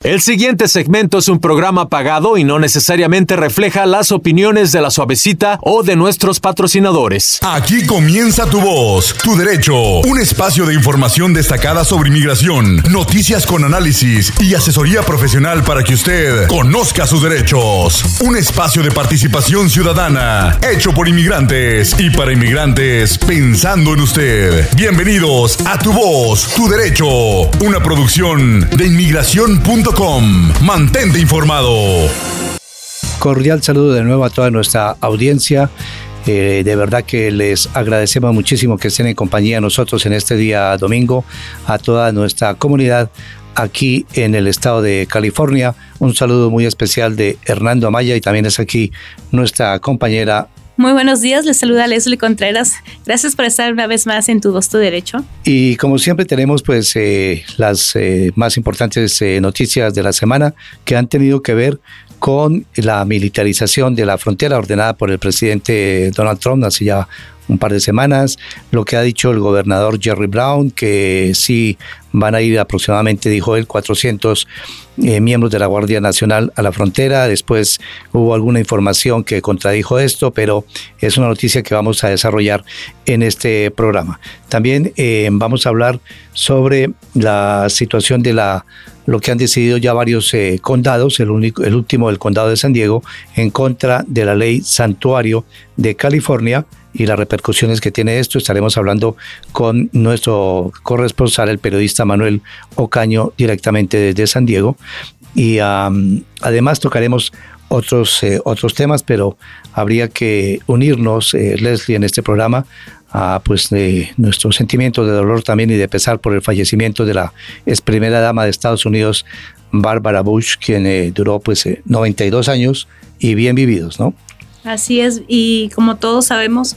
El siguiente segmento es un programa pagado y no necesariamente refleja las opiniones de La Suavecita o de nuestros patrocinadores. Aquí comienza Tu Voz, Tu Derecho, un espacio de información destacada sobre inmigración, noticias con análisis y asesoría profesional para que usted conozca sus derechos. Un espacio de participación ciudadana, hecho por inmigrantes y para inmigrantes, pensando en usted. Bienvenidos a Tu Voz, Tu Derecho, una producción de inmigración.com. Mantente informado. Cordial saludo de nuevo a toda nuestra audiencia. De verdad que les agradecemos muchísimo que estén en compañía de nosotros en este día domingo, a toda nuestra comunidad aquí en el estado de California. Un saludo muy especial de Hernando Amaya y también es aquí nuestra compañera. Muy buenos días, les saluda Leslie Contreras. Gracias por estar una vez más en Tu Voz, Tu Derecho. Y como siempre tenemos pues las más importantes noticias de la semana que han tenido que ver con la militarización de la frontera ordenada por el presidente Donald Trump hace ya un par de semanas, lo que ha dicho el gobernador Jerry Brown, que sí van a ir aproximadamente, dijo él, 400 miembros de la Guardia Nacional a la frontera. Después hubo alguna información que contradijo esto, pero es una noticia que vamos a desarrollar en este programa. También vamos a hablar sobre la situación de lo que han decidido ya varios condados, el último, el condado de San Diego, en contra de la ley santuario de California y las repercusiones que tiene esto. Estaremos hablando con nuestro corresponsal, el periodista Manuel Ocaño, directamente desde San Diego. Y además tocaremos otros temas, pero habría que unirnos, Leslie, en este programa, a nuestro sentimiento de dolor también y de pesar por el fallecimiento de la ex primera dama de Estados Unidos, Barbara Bush, quien duró 92 años y bien vividos, ¿no? Así es, y como todos sabemos,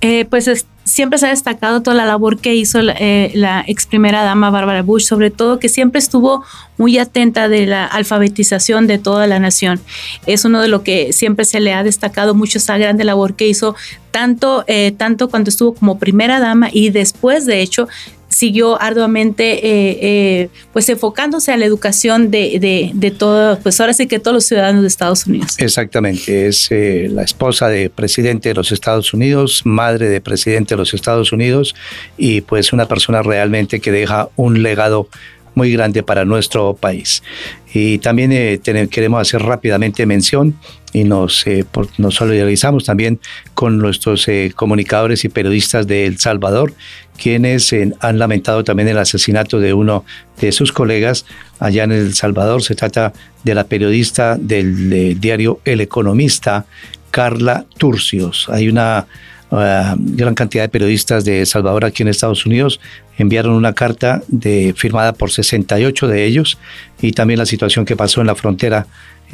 siempre se ha destacado toda la labor que hizo la ex primera dama Barbara Bush, sobre todo que siempre estuvo muy atenta de la alfabetización de toda la nación. Es uno de lo que siempre se le ha destacado mucho, esa grande labor que hizo, tanto cuando estuvo como primera dama y después, de hecho, siguió arduamente enfocándose a la educación de todo, pues ahora sí que todos los ciudadanos de Estados Unidos. Exactamente, es la esposa de presidente de los Estados Unidos, madre de presidente de los Estados Unidos y pues una persona realmente que deja un legado muy grande para nuestro país. Y también queremos hacer rápidamente mención y nos solidarizamos también con nuestros comunicadores y periodistas de El Salvador, quienes han lamentado también el asesinato de uno de sus colegas allá en El Salvador. Se trata de la periodista del diario El Economista, Carla Turcios. Hay una gran cantidad de periodistas de El Salvador aquí en Estados Unidos enviaron una carta firmada por 68 de ellos, y también la situación que pasó en la frontera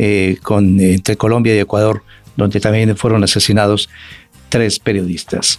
entre Colombia y Ecuador, donde también fueron asesinados 3 periodistas.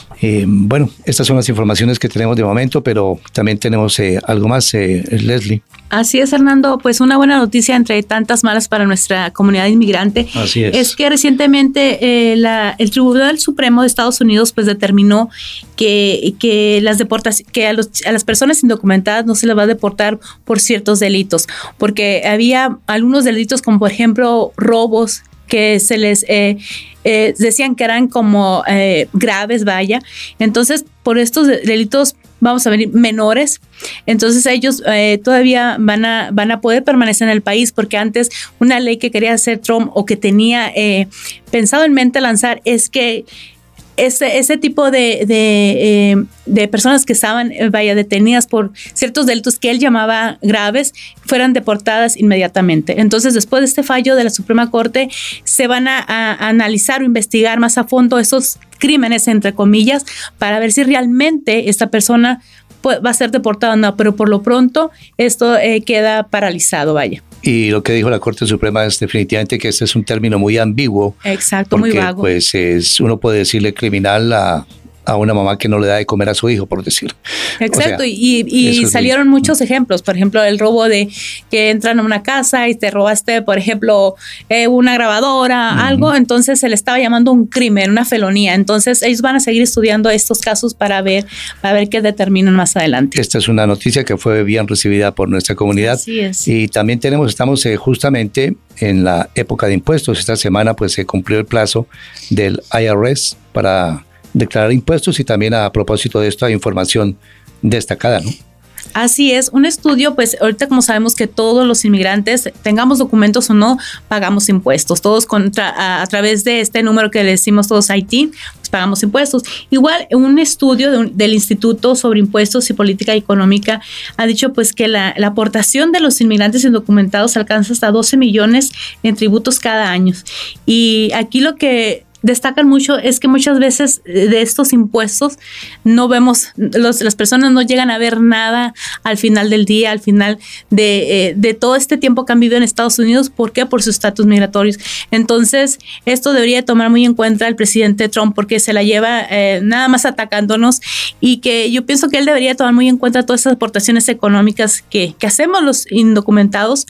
Estas son las informaciones que tenemos de momento, pero también tenemos algo más, Leslie. Así es, Fernando, pues una buena noticia entre tantas malas para nuestra comunidad inmigrante. Así es que recientemente el Tribunal Supremo de Estados Unidos pues determinó que las deportaciones, que a las personas indocumentadas no se les va a deportar por ciertos delitos, porque había algunos delitos como por ejemplo robos que se les decían que eran como graves, vaya. Entonces, por estos delitos vamos a venir menores, entonces ellos todavía van a poder permanecer en el país, porque antes una ley que quería hacer Trump o que tenía pensado en mente lanzar es que ese tipo de personas que estaban detenidas por ciertos delitos que él llamaba graves fueran deportadas inmediatamente. Entonces, después de este fallo de la Suprema Corte, se van a analizar o investigar más a fondo esos crímenes, entre comillas, para ver si realmente esta persona va a ser deportada o no, pero por lo pronto esto queda paralizado, vaya. Y lo que dijo la Corte Suprema es definitivamente que este es un término muy ambiguo. Exacto, porque, muy vago. Pues uno puede decirle criminal a a una mamá que no le da de comer a su hijo, por decir. Exacto, y salieron muchos ejemplos, por ejemplo, el robo de que entran a una casa y te robaste, por ejemplo, una grabadora, algo, entonces se le estaba llamando un crimen, una felonía. Entonces ellos van a seguir estudiando estos casos para ver qué determinan más adelante. Esta es una noticia que fue bien recibida por nuestra comunidad. Así es. Y también estamos justamente en la época de impuestos. Esta semana pues se cumplió el plazo del IRS para declarar impuestos, y también a propósito de esto hay información destacada, ¿no? Así es, un estudio, pues ahorita como sabemos que todos los inmigrantes, tengamos documentos o no, pagamos impuestos, todos a través de este número que le decimos todos IT, pues pagamos impuestos. Igual un estudio del Instituto sobre Impuestos y Política Económica ha dicho pues que la aportación de los inmigrantes indocumentados alcanza hasta 12 millones en tributos cada año. Y aquí lo que destacan mucho es que muchas veces de estos impuestos no vemos, las personas no llegan a ver nada al final del día, al final de todo este tiempo que han vivido en Estados Unidos. ¿Por qué? Por sus estatus migratorios. Entonces, esto debería tomar muy en cuenta el presidente Trump, porque se la lleva nada más atacándonos, y que yo pienso que él debería tomar muy en cuenta todas esas aportaciones económicas que hacemos los indocumentados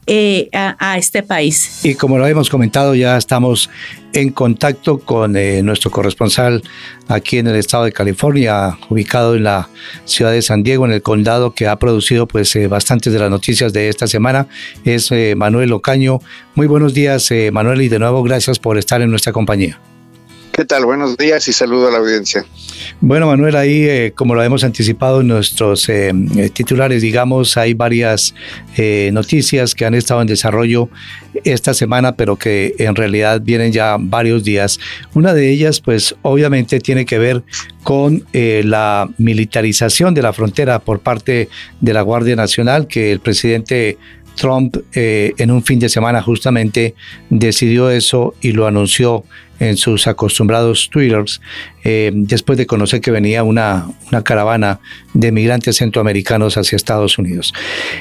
a este país. Y como lo hemos comentado, ya estamos en contacto con nuestro corresponsal aquí en el estado de California, ubicado en la ciudad de San Diego, en el condado, que ha producido pues bastantes de las noticias de esta semana. Es Manuel Ocaño. Muy buenos días, Manuel, y de nuevo gracias por estar en nuestra compañía. ¿Qué tal? Buenos días y saludo a la audiencia. Bueno, Manuel, ahí como lo hemos anticipado en nuestros titulares, digamos, hay varias noticias que han estado en desarrollo esta semana, pero que en realidad vienen ya varios días. Una de ellas, pues obviamente tiene que ver con la militarización de la frontera por parte de la Guardia Nacional, que el presidente Trump en un fin de semana justamente decidió eso y lo anunció en sus acostumbrados twitters, después de conocer que venía una caravana de migrantes centroamericanos hacia Estados Unidos.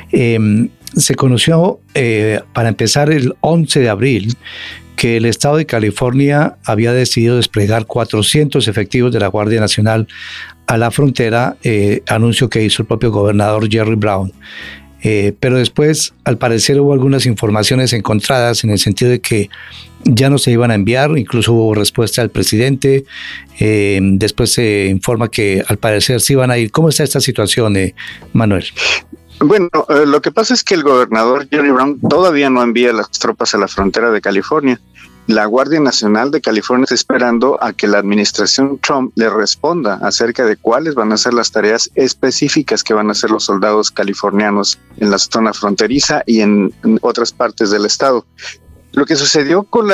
Se conoció, para empezar, el 11 de abril, que el estado de California había decidido desplegar 400 efectivos de la Guardia Nacional a la frontera, anuncio que hizo el propio gobernador Jerry Brown. Pero después, al parecer, hubo algunas informaciones encontradas en el sentido de que ya no se iban a enviar, incluso hubo respuesta del presidente. Después se informa que al parecer sí iban a ir. ¿Cómo está esta situación, Manuel? Bueno, lo que pasa es que el gobernador Jerry Brown todavía no envía las tropas a la frontera de California. La Guardia Nacional de California está esperando a que la administración Trump le responda acerca de cuáles van a ser las tareas específicas que van a hacer los soldados californianos en la zona fronteriza y en otras partes del estado. Lo que sucedió con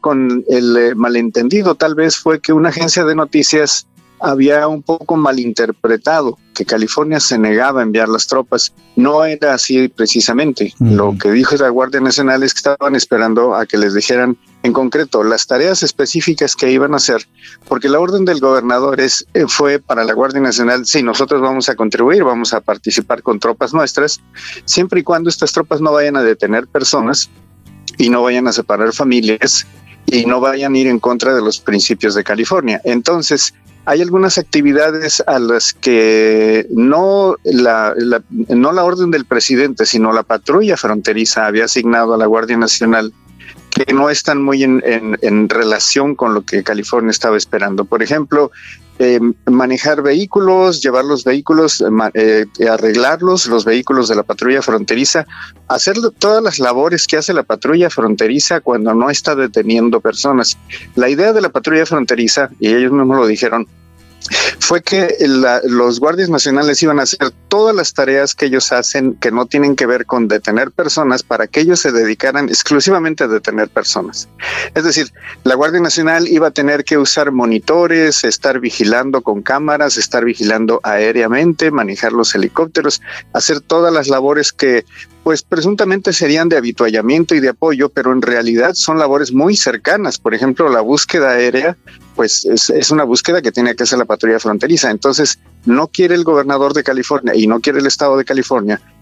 el malentendido tal vez fue que una agencia de noticias había un poco malinterpretado que California se negaba a enviar las tropas. No era así precisamente. Lo que dijo la Guardia Nacional es que estaban esperando a que les dijeran en concreto las tareas específicas que iban a hacer, porque la orden del gobernador fue para la Guardia Nacional: sí, nosotros vamos a contribuir, vamos a participar con tropas nuestras, siempre y cuando estas tropas no vayan a detener personas y no vayan a separar familias y no vayan a ir en contra de los principios de California. Entonces, hay algunas actividades a las que no la orden del presidente, sino la patrulla fronteriza había asignado a la Guardia Nacional, que no están muy en relación con lo que California estaba esperando. Por ejemplo, manejar vehículos, llevar los vehículos, arreglarlos, los vehículos de la patrulla fronteriza, hacer todas las labores que hace la patrulla fronteriza cuando no está deteniendo personas. La idea de la patrulla fronteriza, y ellos mismos lo dijeron, fue que los guardias nacionales iban a hacer todas las tareas que ellos hacen que no tienen que ver con detener personas, para que ellos se dedicaran exclusivamente a detener personas. Es decir, la Guardia Nacional iba a tener que usar monitores, estar vigilando con cámaras, estar vigilando aéreamente, manejar los helicópteros, hacer todas las labores que pues presuntamente serían de avituallamiento y de apoyo, pero en realidad son labores muy cercanas. Por ejemplo, la búsqueda aérea, pues es una búsqueda que tiene que hacer la patrulla fronteriza. Entonces, no quiere el gobernador de California y no quiere el estado de California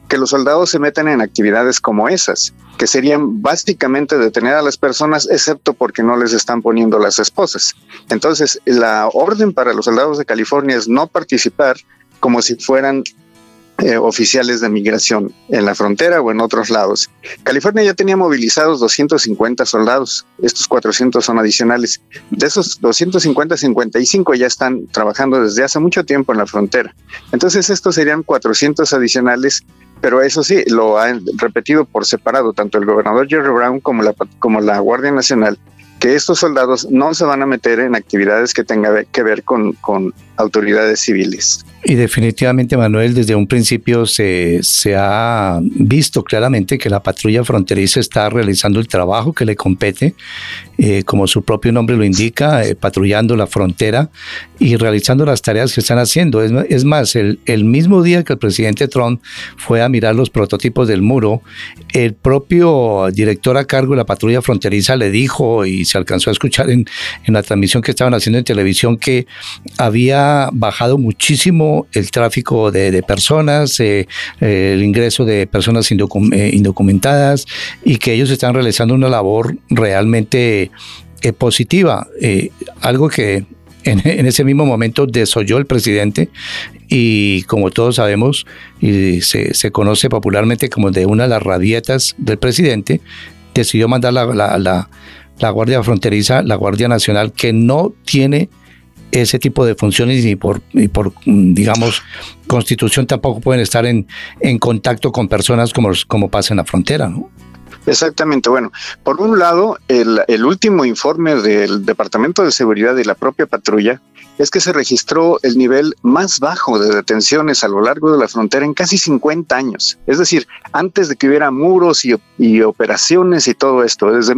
que los soldados se metan en actividades como esas, que serían básicamente detener a las personas, excepto porque no les están poniendo las esposas. Entonces, la orden para los soldados de California es no participar como si fueran oficiales de migración en la frontera o en otros lados. California ya tenía movilizados 250 soldados, estos 400 son adicionales. De esos 250, 55 ya están trabajando desde hace mucho tiempo en la frontera. Entonces estos serían 400 adicionales, pero eso sí, lo han repetido por separado, tanto el gobernador Jerry Brown como la Guardia Nacional, que estos soldados no se van a meter en actividades que tengan que ver con autoridades civiles. Y definitivamente, Manuel, desde un principio se ha visto claramente que la patrulla fronteriza está realizando el trabajo que le compete, como su propio nombre lo indica, patrullando la frontera y realizando las tareas que están haciendo. Es más, el mismo día que el presidente Trump fue a mirar los prototipos del muro, el propio director a cargo de la patrulla fronteriza le dijo, y se alcanzó a escuchar en la transmisión que estaban haciendo en televisión, que había bajado muchísimo el tráfico de personas, el ingreso de personas indocumentadas, y que ellos están realizando una labor realmente positiva, algo que en ese mismo momento desoyó el presidente, y como todos sabemos, y se conoce popularmente como de una de las rabietas del presidente, decidió mandar la Guardia Fronteriza, la Guardia Nacional, que no tiene ese tipo de funciones y por digamos, constitución tampoco pueden estar en contacto con personas como pasa en la frontera, ¿no? Exactamente. Bueno, por un lado, el último informe del Departamento de Seguridad y la propia patrulla es que se registró el nivel más bajo de detenciones a lo largo de la frontera en casi 50 años. Es decir, antes de que hubiera muros y operaciones y todo esto, desde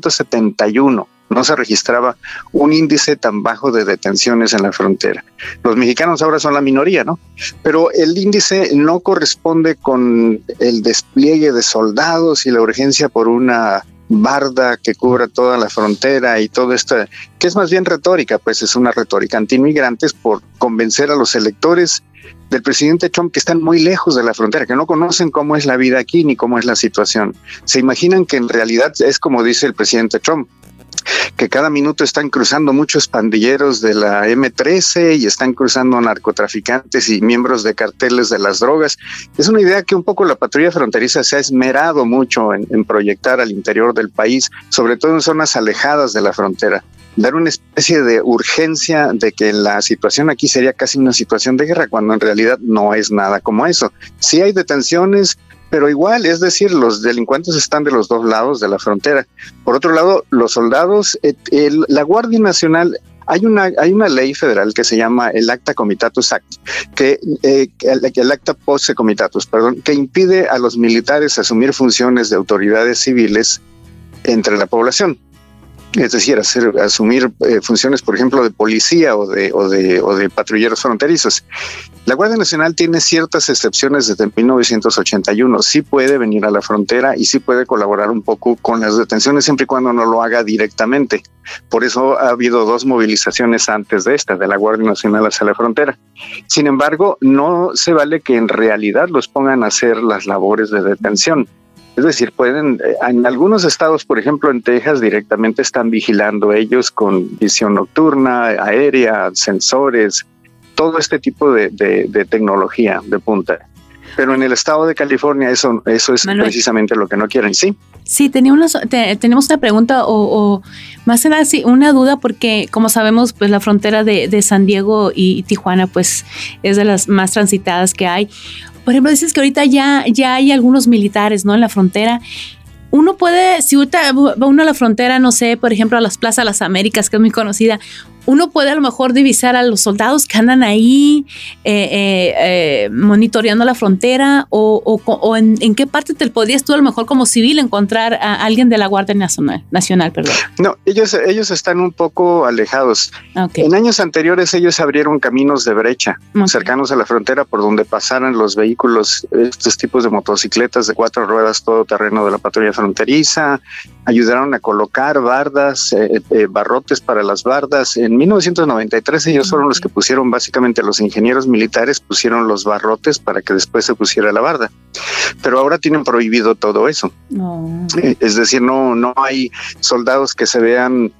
1971 no se registraba un índice tan bajo de detenciones en la frontera. Los mexicanos ahora son la minoría, ¿no? Pero el índice no corresponde con el despliegue de soldados y la urgencia por una barda que cubra toda la frontera y todo esto, que es más bien retórica, pues es una retórica antiinmigrantes por convencer a los electores del presidente Trump que están muy lejos de la frontera, que no conocen cómo es la vida aquí ni cómo es la situación. Se imaginan que en realidad es como dice el presidente Trump, que cada minuto están cruzando muchos pandilleros de la M13 y están cruzando narcotraficantes y miembros de carteles de las drogas. Es una idea que un poco la patrulla fronteriza se ha esmerado mucho en proyectar al interior del país, sobre todo en zonas alejadas de la frontera. Dar una especie de urgencia de que la situación aquí sería casi una situación de guerra, cuando en realidad no es nada como eso. Sí hay detenciones, pero igual, es decir, los delincuentes están de los dos lados de la frontera. Por otro lado, los soldados, la Guardia Nacional, hay una ley federal que se llama el Acta Comitatus Act, el Acta Posse Comitatus, que impide a los militares asumir funciones de autoridades civiles entre la población. Es decir, asumir funciones, por ejemplo, de policía o de patrulleros fronterizos. La Guardia Nacional tiene ciertas excepciones desde 1981. Sí puede venir a la frontera y sí puede colaborar un poco con las detenciones, siempre y cuando no lo haga directamente. Por eso ha habido 2 movilizaciones antes de esta, de la Guardia Nacional hacia la frontera. Sin embargo, no se vale que en realidad los pongan a hacer las labores de detención. Es decir, pueden, en algunos estados, por ejemplo en Texas, directamente están vigilando ellos con visión nocturna, aérea, sensores, todo este tipo de tecnología de punta. Pero en el estado de California eso es Manuel, precisamente lo que no quieren, ¿sí? Sí, tenemos una pregunta o más que nada sí, una duda, porque como sabemos, pues la frontera de San Diego y Tijuana pues es de las más transitadas que hay. Por ejemplo, dices que ahorita ya hay algunos militares, ¿no?, en la frontera. Uno puede, si ahorita va uno a la frontera, no sé, por ejemplo, a las Plazas Las Américas, que es muy conocida, uno puede a lo mejor divisar a los soldados que andan ahí monitoreando la frontera, o en qué parte te podrías tú a lo mejor como civil encontrar a alguien de la Guardia Nacional. No, ellos están un poco alejados. Okay. En años anteriores ellos abrieron caminos de brecha cercanos a la frontera por donde pasaran los vehículos, estos tipos de motocicletas de 4 ruedas todoterreno de la patrulla fronteriza, ayudaron a colocar bardas, barrotes para las bardas. En 1993 ellos fueron los que pusieron, básicamente los ingenieros militares pusieron los barrotes para que después se pusiera la barda. Pero ahora tienen prohibido todo eso. No. Es decir, no hay soldados que se vean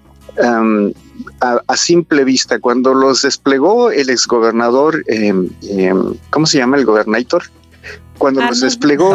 a simple vista. Cuando los desplegó el exgobernador, ¿cómo se llama el gobernator? Cuando los desplegó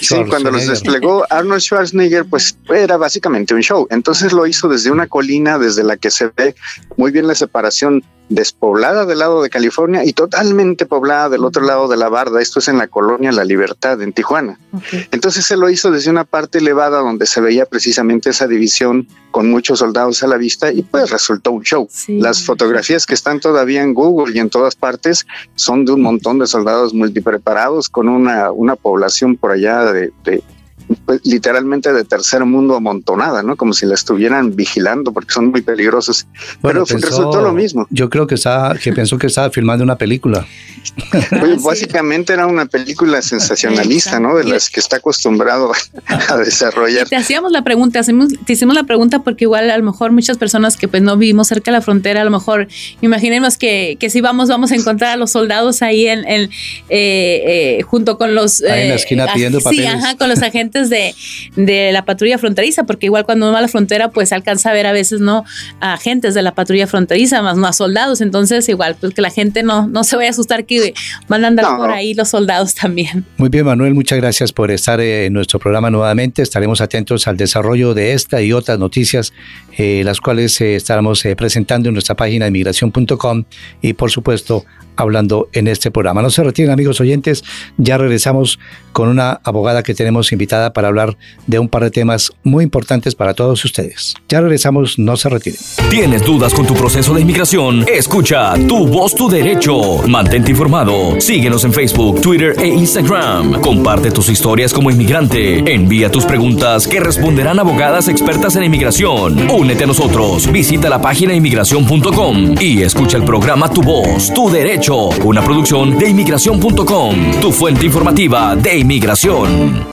Arnold Schwarzenegger, pues era básicamente un show. Entonces lo hizo desde una colina desde la que se ve muy bien la separación, despoblada del lado de California y totalmente poblada del otro lado de la barda. Esto es en la colonia La Libertad, en Tijuana. Okay. Entonces se lo hizo desde una parte elevada donde se veía precisamente esa división con muchos soldados a la vista y pues resultó un show. Sí. Las fotografías que están todavía en Google y en todas partes son de un montón de soldados multipreparados con una población por allá pues, literalmente de tercer mundo amontonada, ¿no? Como si la estuvieran vigilando porque son muy peligrosos. Bueno, pero resultó lo mismo. Yo creo que pensó que estaba filmando una película. Pues, básicamente era una película sensacionalista, ¿no? De las que está acostumbrado a desarrollar. Y te hacíamos la pregunta, te hicimos la pregunta porque igual a lo mejor muchas personas que pues no vivimos cerca de la frontera, a lo mejor imaginemos que si vamos a encontrar a los soldados ahí junto con los... ahí en la esquina pidiendo papeles. Sí, con los agentes de la patrulla fronteriza, porque igual cuando uno va a la frontera pues alcanza a ver a veces no a agentes de la patrulla fronteriza, más no a soldados. Entonces igual pues que la gente no se vaya a asustar que van a andar por ahí los soldados también. Muy bien, Manuel, muchas gracias por estar en nuestro programa nuevamente. Estaremos atentos al desarrollo de esta y otras noticias, las cuales estaremos presentando en nuestra página de migración.com y por supuesto hablando en este programa. No se retiren, amigos oyentes, ya regresamos con una abogada que tenemos invitada para hablar de un par de temas muy importantes para todos ustedes. Ya regresamos, no se retiren. ¿Tienes dudas con tu proceso de inmigración? Escucha Tu Voz, Tu Derecho. Mantente informado. Síguenos en Facebook, Twitter e Instagram. Comparte tus historias como inmigrante. Envía tus preguntas que responderán abogadas expertas en inmigración. Únete a nosotros. Visita la página inmigración.com y escucha el programa Tu Voz, Tu Derecho. Una producción de inmigración.com, tu fuente informativa de inmigración.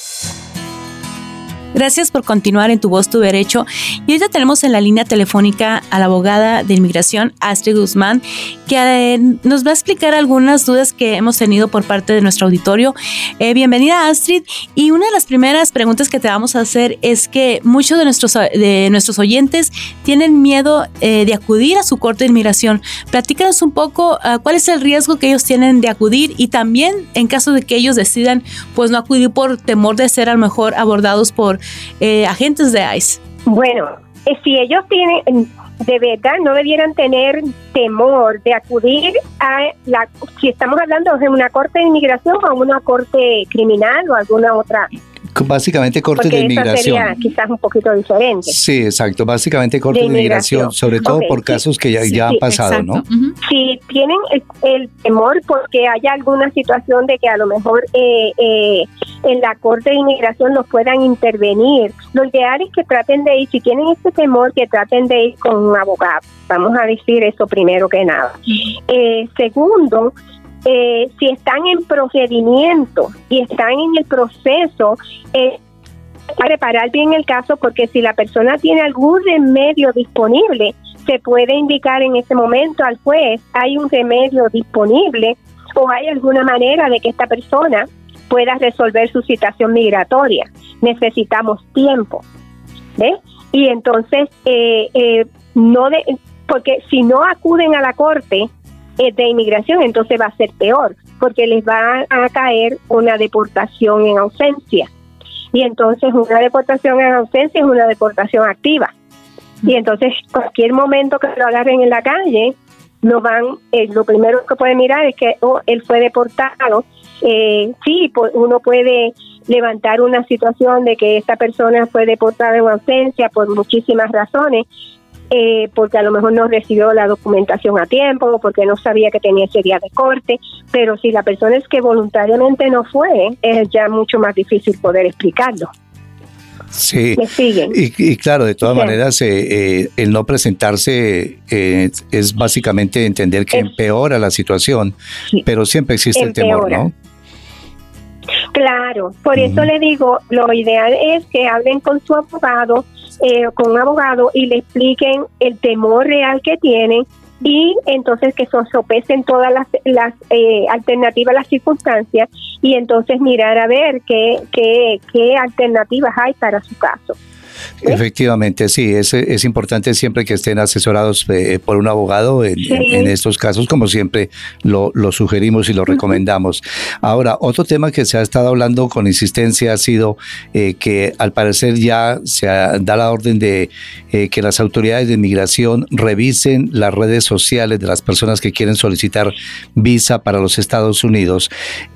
Gracias por continuar en Tu Voz, Tu Derecho. Y ahorita tenemos en la línea telefónica a la abogada de inmigración, Astrid Guzmán, que nos va a explicar algunas dudas que hemos tenido por parte de nuestro auditorio. Bienvenida, Astrid. Y una de las primeras preguntas que te vamos a hacer es que muchos de nuestros oyentes tienen miedo de acudir a su corte de inmigración. Platícanos un poco cuál es el riesgo que ellos tienen de acudir y también en caso de que ellos decidan pues no acudir por temor de ser a lo mejor abordados por agentes de ICE. Bueno, si ellos tienen, de verdad, no debieran tener temor de acudir si estamos hablando de una corte de inmigración o una corte criminal o alguna otra. Básicamente corte de inmigración. Sería quizás un poquito diferente. Sí, exacto. Básicamente corte de inmigración, sobre todo por casos que ya han pasado, exacto. ¿No? Uh-huh. Si tienen el temor porque haya alguna situación de que a lo mejor en la corte de inmigración los puedan intervenir, lo ideal es que traten de ir, si tienen este temor, que traten de ir con un abogado. Vamos a decir eso primero que nada. Segundo, si están en procedimiento y están en el proceso, preparar bien el caso, porque si la persona tiene algún remedio disponible, se puede indicar en ese momento al juez, hay un remedio disponible o hay alguna manera de que esta persona pueda resolver su situación migratoria. Necesitamos tiempo, ¿ves? Y entonces, porque si no acuden a la corte de inmigración, entonces va a ser peor, porque les va a caer una deportación en ausencia. Y entonces una deportación en ausencia es una deportación activa. Y entonces cualquier momento que lo agarren en la calle, lo primero que pueden mirar es que él fue deportado. Sí, uno puede levantar una situación de que esta persona fue deportada en ausencia por muchísimas razones, porque a lo mejor no recibió la documentación a tiempo o porque no sabía que tenía ese día de corte, pero si la persona es que voluntariamente no fue, es ya mucho más difícil poder explicarlo. Sí, ¿me siguen? Y claro, de todas maneras, el no presentarse es básicamente entender que empeora la situación, sí, pero siempre existe el temor, ¿no? Claro, por eso le digo, lo ideal es que hablen con su abogado, con un abogado, y le expliquen el temor real que tienen, y entonces que sopesen todas las alternativas, las circunstancias, y entonces mirar a ver qué alternativas hay para su caso. Efectivamente, sí, es importante siempre que estén asesorados por un abogado en estos casos, como siempre lo sugerimos y lo recomendamos. Ahora, otro tema que se ha estado hablando con insistencia ha sido que al parecer ya se da la orden de que las autoridades de inmigración revisen las redes sociales de las personas que quieren solicitar visa para los Estados Unidos.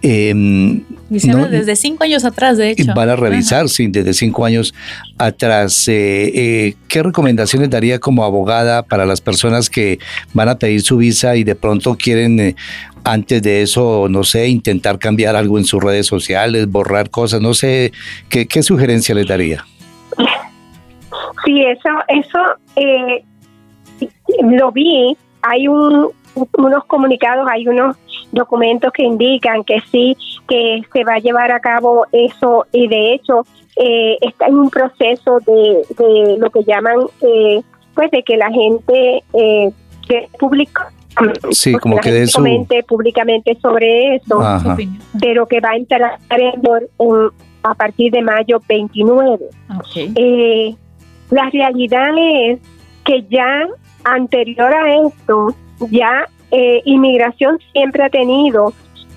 Desde 5 años atrás, de hecho. Van a revisar, sí, desde 5 años atrás. ¿Qué recomendaciones daría como abogada para las personas que van a pedir su visa y de pronto quieren, antes de eso, no sé, intentar cambiar algo en sus redes sociales, borrar cosas, no sé, ¿qué sugerencia les daría? Sí, eso lo vi. Hay unos comunicados, hay unos documentos que indican que sí, que se va a llevar a cabo eso, y de hecho está en un proceso de lo que llaman, pues de que la gente publica, sí, como que de eso comente públicamente sobre eso. Ajá. Pero que va a entrar a partir de mayo 29. Okay. La realidad es que ya anterior a esto, ya inmigración siempre ha tenido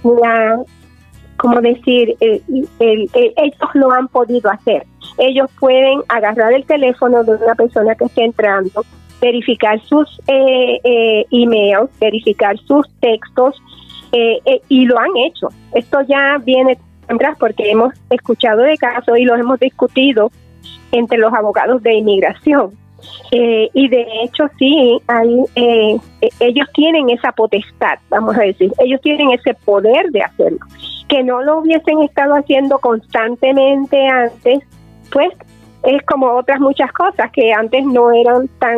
ellos lo han podido hacer. Ellos pueden agarrar el teléfono de una persona que esté entrando, verificar sus emails, verificar sus textos, y lo han hecho. Esto ya viene atrás porque hemos escuchado de casos y los hemos discutido entre los abogados de inmigración. Y de hecho sí, ellos tienen esa potestad, vamos a decir, ellos tienen ese poder de hacerlo. Que no lo hubiesen estado haciendo constantemente antes, pues es como otras muchas cosas que antes no eran tan,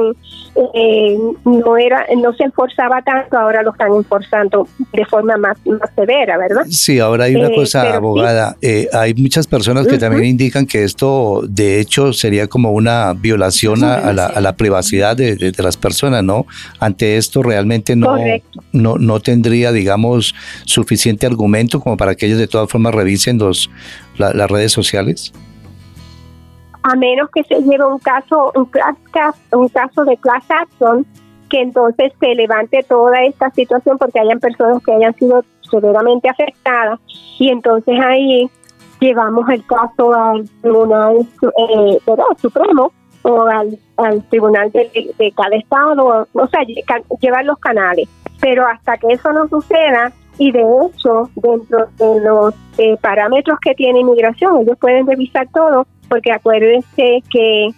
no se enforzaba tanto, ahora lo están enforzando de forma más severa, ¿verdad? Sí, ahora hay una cosa, abogada, sí. Hay muchas personas que también indican que esto de hecho sería como una violación a la privacidad de las personas, ¿no? Ante esto realmente no tendría, digamos, suficiente argumento como para que ellos de todas formas revisen las redes sociales. A menos que se lleve un caso de class action, que entonces se levante toda esta situación porque hayan personas que hayan sido severamente afectadas, y entonces ahí llevamos el caso al Tribunal Supremo o al Tribunal de cada estado, o sea, llevar los canales. Pero hasta que eso no suceda, y de hecho, dentro de los parámetros que tiene inmigración, ellos pueden revisar todo, porque acuérdense que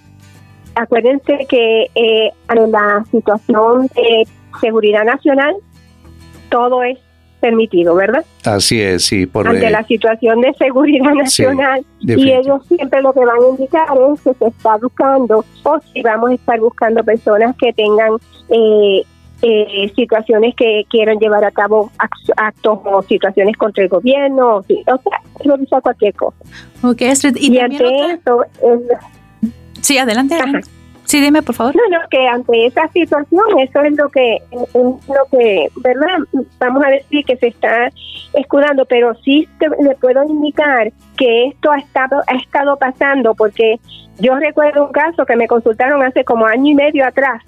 en la situación de seguridad nacional todo es permitido, ¿verdad? Así es, sí. Ante la situación de seguridad nacional, sí, y ellos siempre lo que van a indicar es que se está buscando, o si vamos a estar buscando personas que tengan situaciones que quieran llevar a cabo actos o situaciones contra el gobierno, o sea, revisar cualquier cosa. Ok, Astrid, y ante eso sí, adelante. Sí, dime, por favor. No, que ante esa situación, eso es lo que, ¿verdad? Vamos a decir que se está escudando, pero sí le puedo indicar que esto ha estado pasando, porque yo recuerdo un caso que me consultaron hace como año y medio atrás,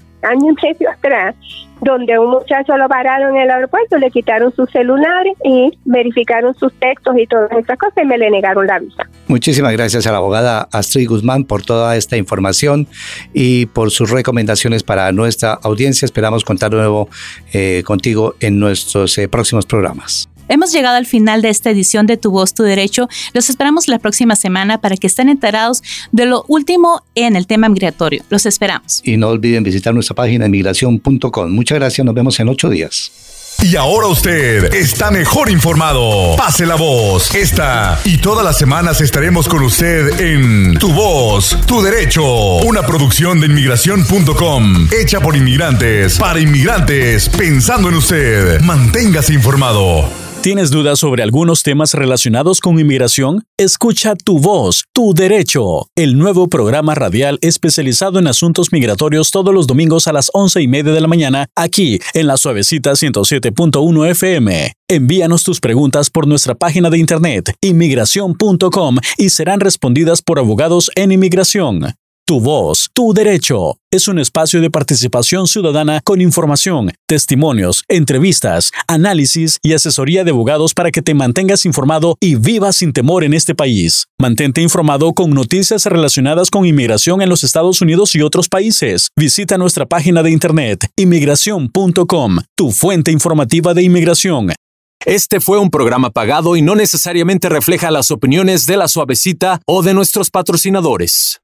donde un muchacho lo pararon en el aeropuerto, le quitaron sus celulares y verificaron sus textos y todas esas cosas, y me le negaron la visa. Muchísimas gracias a la abogada Astrid Guzmán por toda esta información y por sus recomendaciones para nuestra audiencia. Esperamos contar de nuevo contigo en nuestros próximos programas. Hemos llegado al final de esta edición de Tu Voz, Tu Derecho. Los esperamos la próxima semana para que estén enterados de lo último en el tema migratorio. Los esperamos. Y no olviden visitar nuestra página inmigración.com. Muchas gracias, nos vemos en 8 días. Y ahora usted está mejor informado. Pase la voz. Esta y todas las semanas estaremos con usted en Tu Voz, Tu Derecho. Una producción de inmigración.com, hecha por inmigrantes, para inmigrantes, pensando en usted. Manténgase informado. ¿Tienes dudas sobre algunos temas relacionados con inmigración? Escucha Tu Voz, Tu Derecho, el nuevo programa radial especializado en asuntos migratorios todos los domingos a las 11:30 de la mañana, aquí en La Suavecita 107.1 FM. Envíanos tus preguntas por nuestra página de internet, inmigración.com, y serán respondidas por abogados en inmigración. Tu Voz, Tu Derecho es un espacio de participación ciudadana con información, testimonios, entrevistas, análisis y asesoría de abogados para que te mantengas informado y vivas sin temor en este país. Mantente informado con noticias relacionadas con inmigración en los Estados Unidos y otros países. Visita nuestra página de internet, inmigración.com, tu fuente informativa de inmigración. Este fue un programa pagado y no necesariamente refleja las opiniones de La Suavecita o de nuestros patrocinadores.